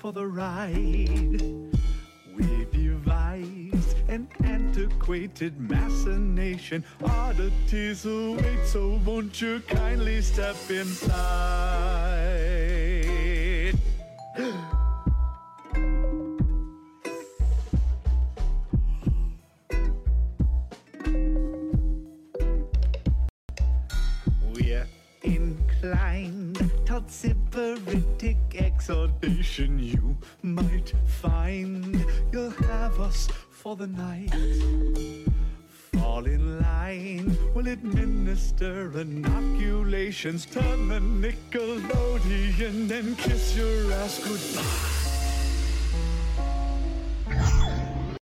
for the ride. We devised an antiquated machination. Oddities await, so won't you kindly step inside? We're inclined toward sybaritic exhortation. You might find you'll have us for the night. Fall in line, we'll administer inoculations. Turn the Nickelodeon and kiss your ass goodbye.